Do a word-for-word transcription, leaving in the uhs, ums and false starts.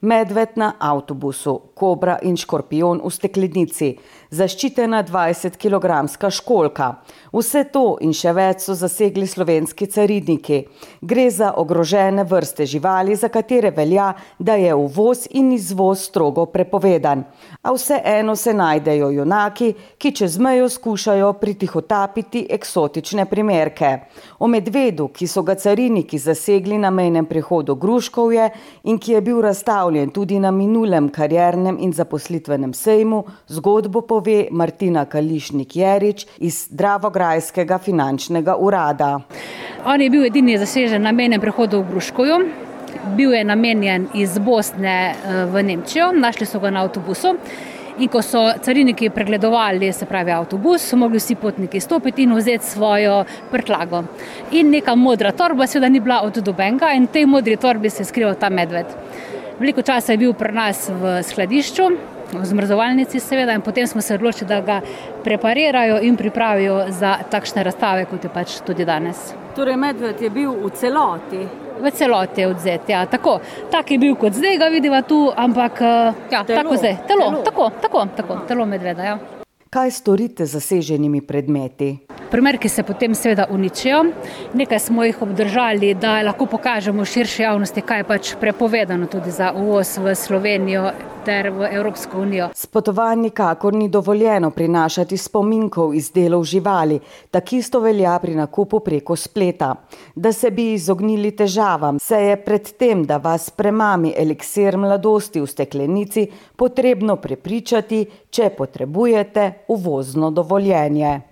medved na avtobusu, kobra in škorpijon v steklenici, zaščitena dvajsetkilogramska školjka. Vse to in še več so zasegli slovenski cariniki. Gre za ogrožene vrste živali, za katere velja, da je uvoz in izvoz strogo prepovedan. A vseeno se najdejo junaki, ki čez mejo skušajo pritihotapiti eksotične primerke. O medvedu, ki so ga cariniki zasegli na mejnem prehodu Gruškovje in ki je bil razstavljen tudi na minulem kariernem in zaposlitvenem sejmu, zgodbo pove Martina Kališnik-Jerič iz Dravograjskega finančnega urada. On je bil edini zasežen na mejnem prehodu v Gruškovju. Bil je namenjen iz Bosne v Nemčijo, našli so ga na avtobusu. In ko so cariniki pregledovali, se pravi avtobus, so mogli vsi potniki stopiti in vzeti svojo prtljago. In neka modra torba seveda ni bila od nobenega in v tej modri torbi se je skrival ta medved. Veliko časa je bil pri nas v skladišču, v zmrzovalnici seveda, in potem smo se odločili, da ga preparirajo in pripravijo za takšne razstave, kot je pač tudi danes. Torej medved je bil v celoti? V celoti je odzet, ja, tako. Tak je bil, kot zdaj ga vidiva tu, ampak ja, telo, tako zdaj. Telo, telo. tako, tako, tako, telo medveda, ja. Kaj storite z zaseženimi predmeti? Primerki se potem seveda uničijo. Nekaj smo jih obdržali, da lahko pokažemo širši javnosti, kaj je pač prepovedano tudi za uvoz v Slovenijo ter v Evropsko unijo. S potovanj nikakor ni dovoljeno prinašati spominkov iz delov živali, takisto velja pri nakupu preko spleta. Da se bi izognili težavam, se je pred tem, da vas premami eliksir mladosti v steklenici, potrebno prepričati, če potrebujete uvozno dovoljenje.